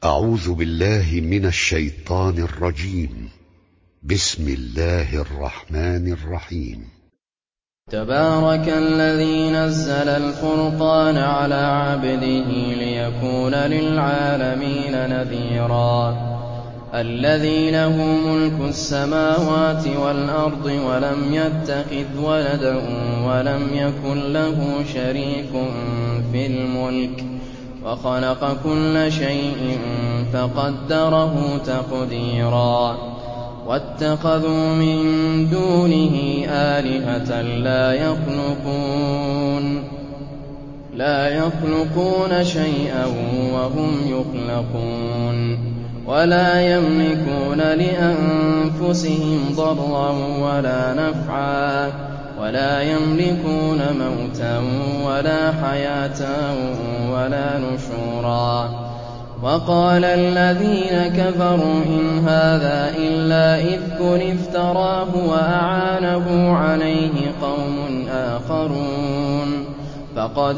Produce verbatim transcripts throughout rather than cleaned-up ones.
أعوذ بالله من الشيطان الرجيم. بسم الله الرحمن الرحيم. تبارك الذي نزل الفرقان على عبده ليكون للعالمين نذيرا الذي له ملك السماوات والأرض ولم يتخذ ولدا ولم يكن له شريك في الملك وخلق كل شيء فقدره تقديرا واتخذوا من دونه آلهة لا يخلقون لا يخلقون شيئا وهم يخلقون ولا يملكون لأنفسهم ضرا ولا نفعا ولا يملكون موتا ولا حياة ولا نشورا وقال الذين كفروا إن هذا إلا إفك افتراه وأعانه عليه قوم آخرون فقد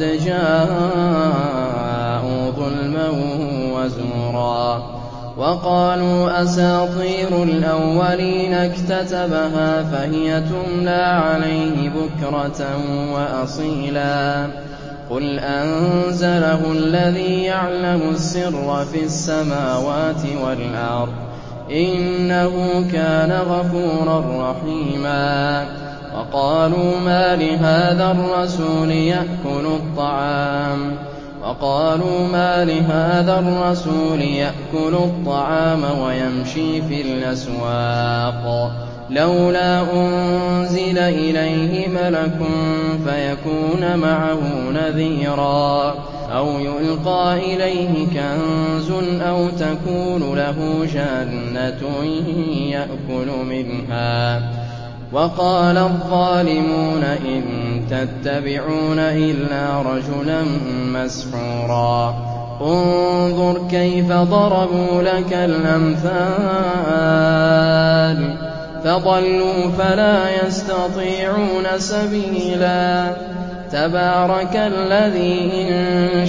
جاءوا ظلما وزورا وقالوا أساطير الأولين اكتتبها فهي تملى عليه بكرة وأصيلا قل أنزله الذي يعلم السر في السماوات والأرض إنه كان غفورا رحيما وقالوا ما لهذا الرسول يأكل الطعام وقالوا ما لهذا الرسول يأكل الطعام ويمشي في الأسواق لولا أنزل إليه ملك فيكون معه نذيرا أو يلقى إليه كنز أو تكون له جنة يأكل منها وقال الظالمون إن تتبعون إلا رجلا مسحورا انظر كيف ضربوا لك الأمثال فضلوا فلا يستطيعون سبيلا تبارك الذي إن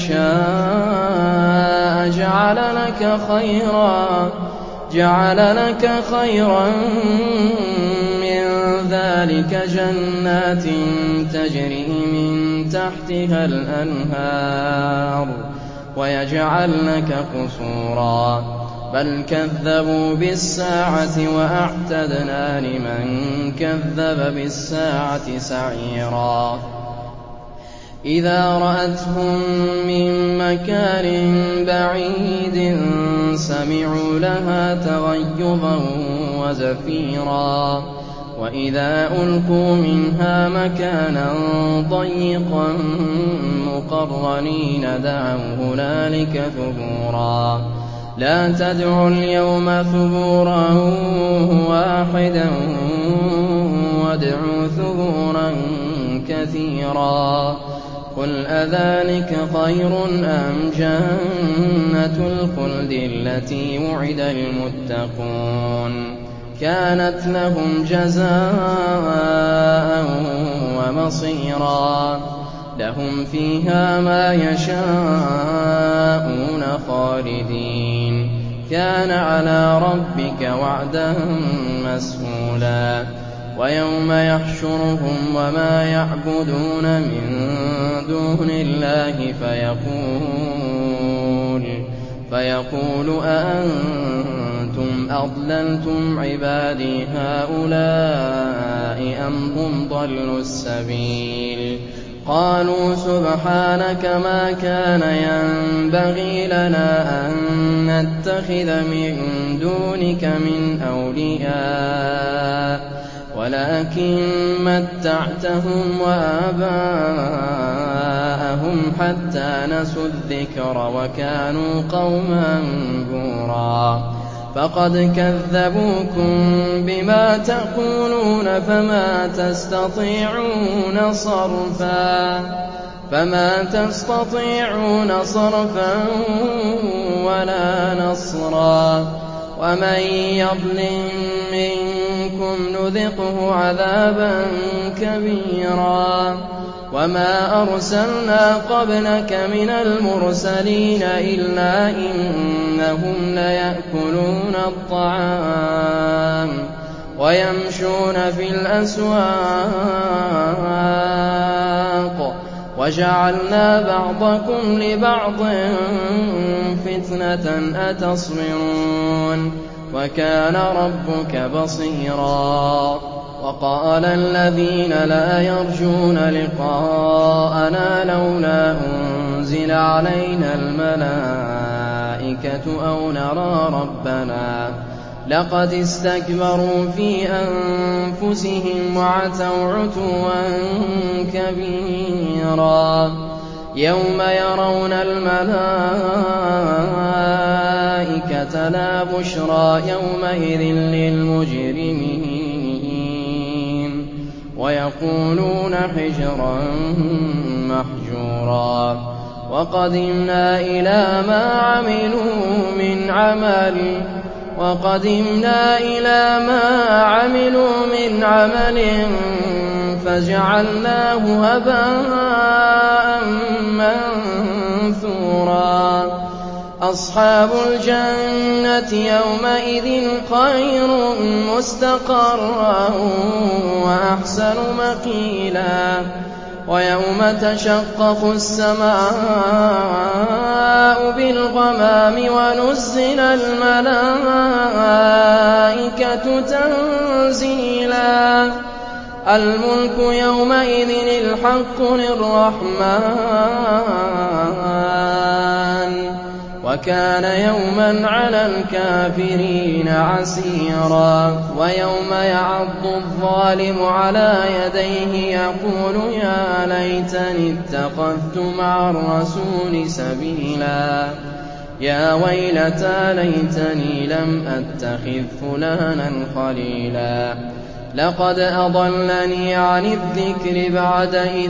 شاء جعل لك خيرا جعل لك خيرا من ذلك جنات تجري من تحتها الأنهار ويجعل لك قصورا بل كذبوا بالساعة وأعتدنا لمن كذب بالساعة سعيرا إذا رأتهم من مكان بعيد سمعوا لها تغيظا وزفيرا وإذا ألقوا منها مكانا ضيقا مقرنين دعوا هنالك ثبورا لا تدعوا اليوم ثبورا واحدا وادعوا ثبورا كثيرا قل أذلك خير أم جنة الخلد التي وعد المتقون كانت لهم جزاء ومصيرا لهم فيها ما يشاءون خالدين كان على ربك وعدا مسئولا ويوم يحشرهم وما يعبدون من دون الله فيقول فيقول أأنتم أضللتم عبادي هؤلاء أم هم ضلوا السبيل قالوا سبحانك ما كان ينبغي لنا أن نتخذ من دونك من أولياء ولكن متعتهم وآباءهم حتى نسوا الذكر وكانوا قوما بورا فقد كذبوكم بما تقولون فما تستطيعون صرفا فما تستطيعون صرفا ولا نصرا ومن يظلم منكم نذقه عذابا كبيرا وما أرسلنا قبلك من المرسلين إلا إن إِنَّهُمْ لَيَأْكُلُونَ الطَّعَامَ وَيَمْشُونَ فِي الْأَسْوَاقِ وَجَعَلْنَا بَعْضَكُمْ لِبَعْضٍ فِتْنَةً أَتَصْبِرُونَ وَكَانَ رَبُّكَ بَصِيرًا وَقَالَ الَّذِينَ لَا يَرْجُونَ لِقَاءَنَا لَوْلَا أُنزِلَ عَلَيْنَا الْمَلَائِكَةُ أَوْ نَرَىٰ رَبَّنَا لَقَدِ اسْتَكْبَرُوا فِي أَنفُسِهِمْ وَعَتَوْا عُتُوًّا كَبِيرًا يَوْمَ يَرَوْنَ الْمَلَائِكَةَ لَا بُشْرَىٰ يَوْمَئِذٍ لِّلْمُجْرِمِينَ وَيَقُولُونَ حِجْرًا مَّحْجُورًا وَقَدِمْنَا إِلَىٰ مَا عَمِلُوا مِنْ عَمَلٍ وَقَدِمْنَا إِلَىٰ مَا عَمِلُوا مِنْ عَمَلٍ فَجَعَلْنَاهُ هَبَاءً مَّنثُورًا أَصْحَابُ الْجَنَّةِ يَوْمَئِذٍ خَيْرٌ مُّسْتَقَرًّا وَأَحْسَنُ مَقِيلًا وَيَوْمَ تَشَقَّقُ السَّمَاءُ بِالْغَمَامِ وَنُزِّلَ الْمَلَائِكَةُ تَنزِيلًا الْمُلْكُ يَوْمَئِذٍ الْحَقُّ لِلرَّحْمَٰنِ وَكَانَ يَوْمًا عَلَى الْكَافِرِينَ عَسِيرًا وَيَوْمَ يَعَضُّ الظَّالِمُ عَلَىٰ يَدَيْهِ يَقُولُ يَا لَيْتَنِي اتَّخَذْتُ مَعَ الرَّسُولِ سَبِيلًا يَا وَيْلَتَىٰ لَيْتَنِي لَمْ أَتَّخِذْ فُلَانًا خَلِيلًا لَّقَدْ أَضَلَّنِي عَنِ الذِّكْرِ بَعْدَ إِذْ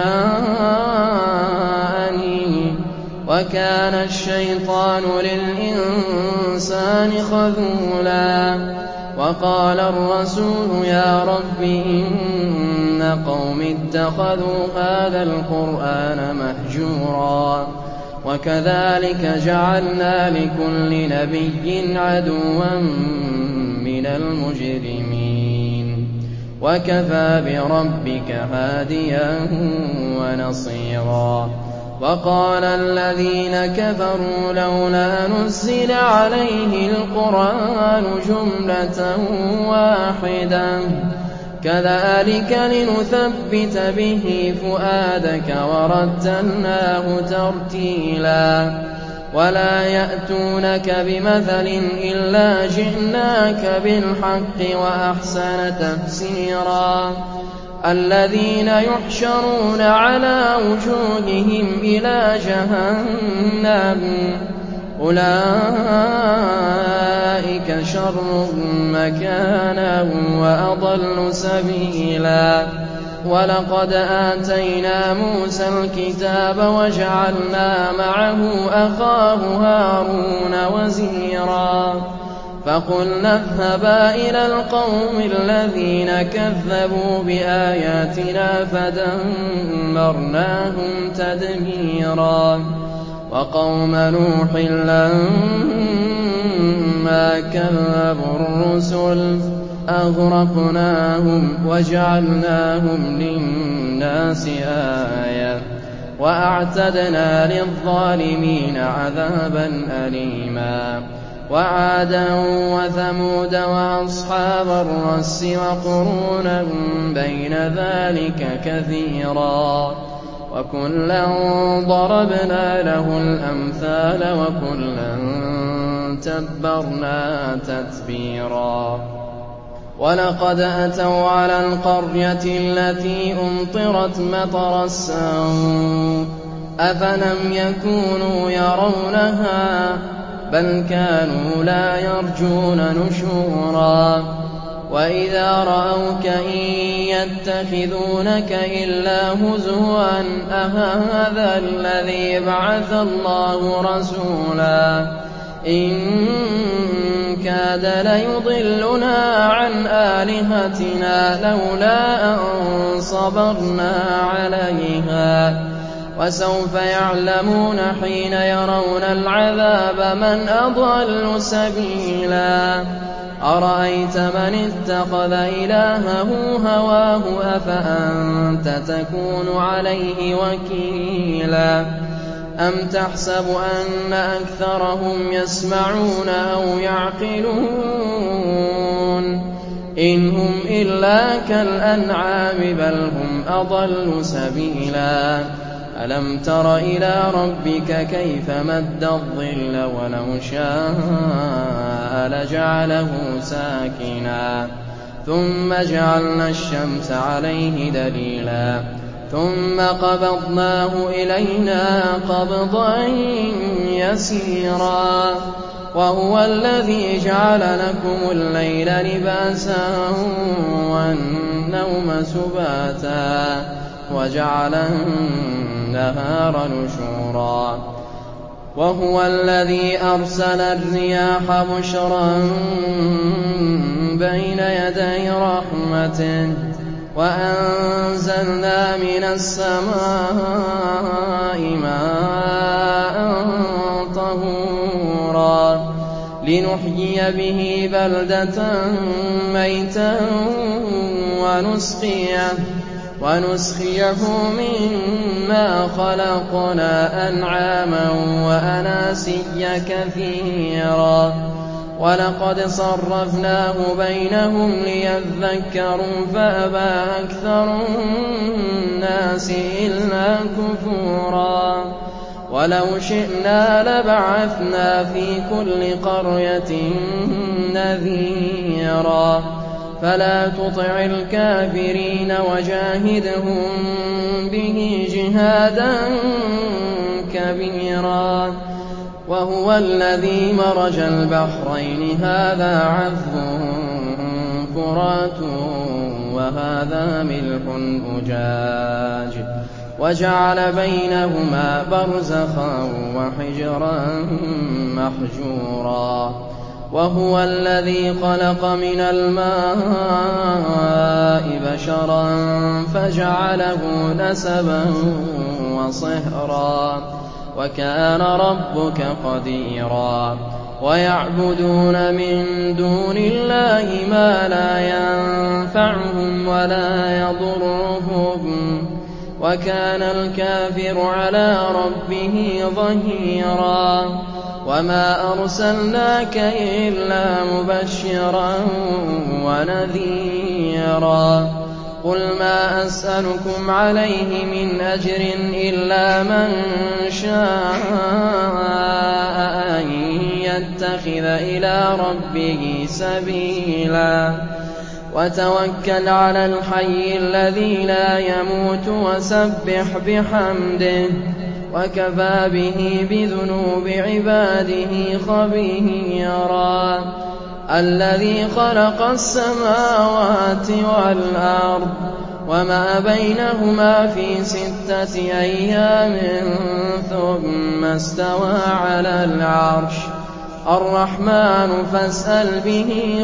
جَاءَنِي وَكَانَ الشَّيْطَانُ لِلْإِنسَانِ خَذُولًا وَقَالَ الرَّسُولُ يَا رَبِّ إِنَّ قَوْمِي اتَّخَذُوا هَٰذَا الْقُرْآنَ مَهْجُورًا وَكَذَٰلِكَ جَعَلْنَا لِكُلِّ نَبِيٍّ عَدُوًّا مِّنَ الْمُجْرِمِينَ وَكَفَىٰ بِرَبِّكَ هَادِيًا وَنَصِيرًا وَقَالَ الَّذِينَ كَفَرُوا لَوْلَا نُزِّلَ عَلَيْهِ الْقُرْآنُ جُمْلَةً وَاحِدَةً كَذَٰلِكَ لِنُثَبِّتَ بِهِ فُؤَادَكَ وَرَتَّلْنَاهُ تَرْتِيلًا وَلَا يَأْتُونَكَ بِمَثَلٍ إِلَّا جِئْنَاكَ بِالْحَقِّ وَأَحْسَنَ تَفْسِيرًا الَّذِينَ يُحْشَرُونَ عَلَىٰ وُجُوهِهِمْ إِلَىٰ جَهَنَّمَ أُولَٰئِكَ شَرٌّ مَّكَانًا وَأَضَلُّ سَبِيلًا وَلَقَدْ آتَيْنَا مُوسَى الْكِتَابَ وَجَعَلْنَا مَعَهُ أَخَاهُ هَارُونَ وَزِيرًا فَقُلْنَا اذْهَبَا إِلَى الْقَوْمِ الَّذِينَ كَذَّبُوا بِآيَاتِنَا فَدَمَّرْنَاهُمْ تَدْمِيرًا وَقَوْمَ نُوحٍ لَّمَّا كَذَّبُوا الرُّسُلَ أَغْرَقْنَاهُمْ وَجَعَلْنَاهُمْ لِلنَّاسِ آيَةً وَأَعْتَدْنَا لِلظَّالِمِينَ عَذَابًا أَلِيمًا وَعَادًا وَثَمُودَ وَأَصْحَابَ الرَّسِّ وَقُرُونًا بَيْنَ ذَٰلِكَ كَثِيرًا وَكُلًّا ضَرَبْنَا لَهُ الْأَمْثَالَ وَكُلًّا تَبَّرْنَا تَتْبِيرًا وَلَقَدْ أَتَوْا عَلَى الْقَرْيَةِ الَّتِي أُمْطِرَتْ مَطَرَ السَّوْءِ أَفَلَمْ يَكُونُوا يَرَوْنَهَا بَلْ كَانُوا لَا يَرْجُونَ نُشُورًا وَإِذَا رَأَوْكَ إِن يَتَّخِذُونَكَ إِلَّا هُزُوًا أَهَٰذَا الَّذِي بَعَثَ اللَّهُ رَسُولًا إِن كَادَ لَيُضِلُّنَا عَنْ آلِهَتِنَا لَوْلَا أَن صَبَرْنَا عَلَيْهَا وسوف يعلمون حين يرون العذاب من أضل سبيلا أرأيت من اتخذ إلهه هواه أفأنت تكون عليه وكيلا أم تحسب أن أكثرهم يسمعون أو يعقلون إن هم إلا كالأنعام بل هم أضل سبيلا ألم تر إلى ربك كيف مد الظل ولو شاء لجعله ساكنا ثم جعلنا الشمس عليه دليلا ثم قبضناه إلينا قبضا يسيرا وهو الذي جعل لكم الليل لباسا والنوم سباتا وجعل النهار نشورا وهو الذي أرسل الرياح بشرا بين يدي رحمته وأنزلنا من السماء ماء طهورا لنحيي به بلدة ميتا ونسقيه ونسقيه مما خلقنا أنعاما وأناسيا كثيرا ولقد صرفناه بينهم ليذكروا فأبى أكثر الناس إلا كفورا ولو شئنا لبعثنا في كل قرية نذيرا فلا تطع الكافرين وجاهدهم به جهادا كبيرا وهو الذي مرج البحرين هذا عذب فرات وهذا ملح أجاج وجعل بينهما برزخا وحجرا محجورا وهو الذي خلق من الماء بشرا فجعله نسبا وصهرا وكان ربك قديرا ويعبدون من دون الله ما لا ينفعهم ولا يضرهم وكان الكافر على ربه ظهيرا وما أرسلناك إلا مبشرا ونذيرا قل ما أسألكم عليه من أجر إلا من شاء أن يتخذ إلى ربه سبيلا وتوكل على الحي الذي لا يموت وسبح بحمده وكفى به بذنوب عباده خبيرا الذي خلق السماوات والأرض وما بينهما في ستة أيام ثم استوى على العرش الرحمن فاسأل به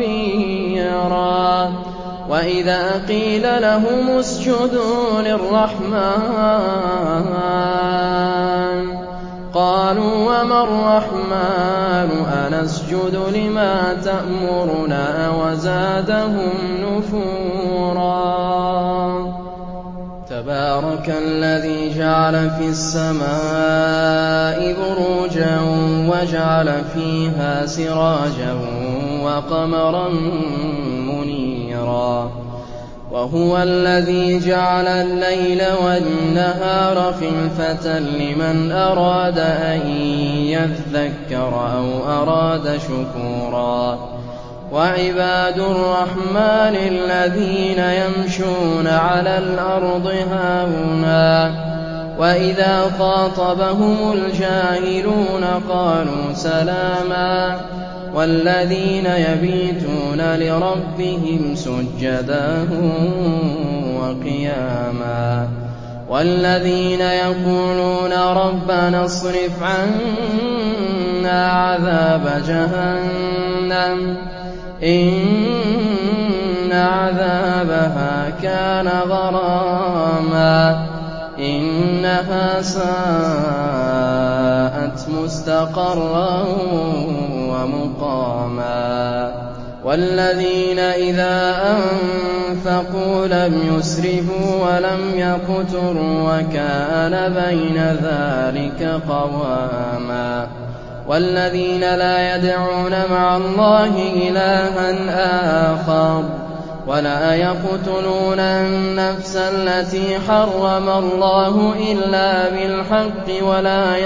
خبيرا وإذا قيل لهم اسجدوا للرحمن قالوا وما الرحمن أنسجد لما تأمرنا وزادهم نفورا تبارك الذي جعل في السماء بروجا وجعل فيها سراجا وقمرا منيرا وهو الذي جعل الليل والنهار خلفة لمن أراد أن يذكر أو أراد شكورا وعباد الرحمن الذين يمشون على الأرض هاونا وإذا خاطبهم الجاهلون قالوا سلاما والذين يبيتون لربهم سجدا وقياما والذين يقولون ربنا اصرف عنا عذاب جهنم إن عذابها كان غراما إن إِنَّهَا سَاءَتْ مُسْتَقَرًّا وَمُقَامًا وَالَّذِينَ إِذَا أَنفَقُوا لَمْ يُسْرِفُوا وَلَمْ يَقْتُرُوا وَكَانَ بَيْنَ ذَٰلِكَ قَوَامًا وَالَّذِينَ لَا يَدْعُونَ مَعَ اللَّهِ إِلَٰهًا آخَرَ وَلَا يَقْتُلُونَ النَّفْسَ الَّتِي حَرَّمَ اللَّهُ إِلَّا بِالْحَقِّ وَلَا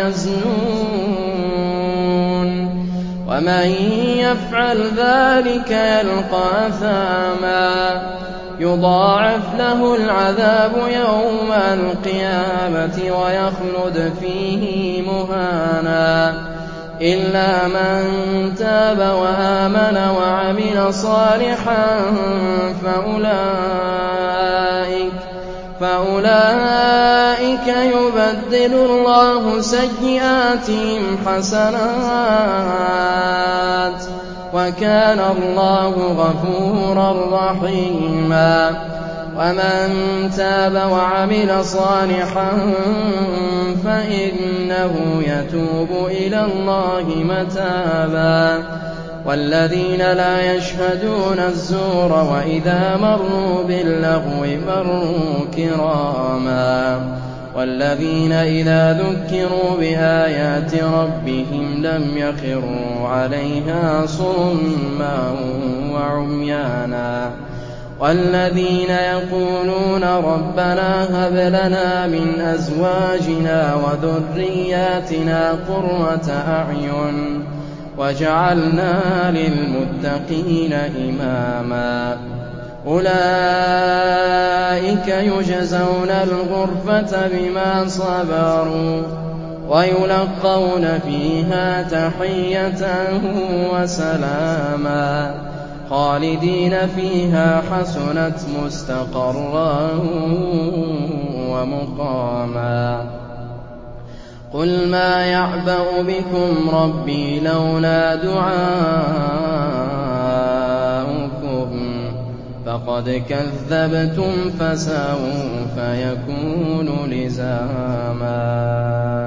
يَزْنُونَ وَمَن يَفْعَلْ ذَٰلِكَ يَلْقَ أَثَامًا يُضَاعَفْ لَهُ الْعَذَابُ يَوْمَ الْقِيَامَةِ وَيَخْلُدْ فِيهِ مُهَانًا إِلَّا مَن تَابَ وَآمَنَ وَعَمِلَ صَالِحًا فَأُولَٰئِكَ فَأُولَٰئِكَ يُبَدِّلُ اللَّهُ سَيِّئَاتِهِمْ حَسَنَاتٍ وَكَانَ اللَّهُ غَفُورًا رَّحِيمًا وَمَن تَابَ وَعَمِلَ صَالِحًا فَإِنَّهُ يَتُوبُ إِلَى اللَّهِ مَتَابًا وَالَّذِينَ لَا يَشْهَدُونَ الزُّورَ وَإِذَا مَرُّوا بِاللَّغْوِ مَرُّوا كِرَامًا وَالَّذِينَ إِذَا ذُكِّرُوا بِآيَاتِ رَبِّهِمْ لَمْ يَخِرُّوا عَلَيْهَا صُمًّا وَعُمْيَانًا وَالَّذِينَ يَقُولُونَ رَبَّنَا هَبْ لَنَا مِنْ أَزْوَاجِنَا وَذُرِّيَّاتِنَا قُرَّةَ أَعْيُنٍ وَاجْعَلْنَا لِلْمُتَّقِينَ إِمَامًا أُولَٰئِكَ يُجْزَوْنَ الْغُرْفَةَ بِمَا صَبَرُوا وَيُلَقَّوْنَ فِيهَا تَحِيَّةً وَسَلَامًا خَالِدِينَ فِيهَا حَسُنَتْ مُسْتَقَرًّا وَمُقَامًا قُلْ مَا يَعْبَأُ بِكُمْ رَبِّي لَوْلَا دُعَاؤُكُمْ فَقَدْ كَذَّبْتُمْ فَسَوْفَ يَكُونُ لِزَامًا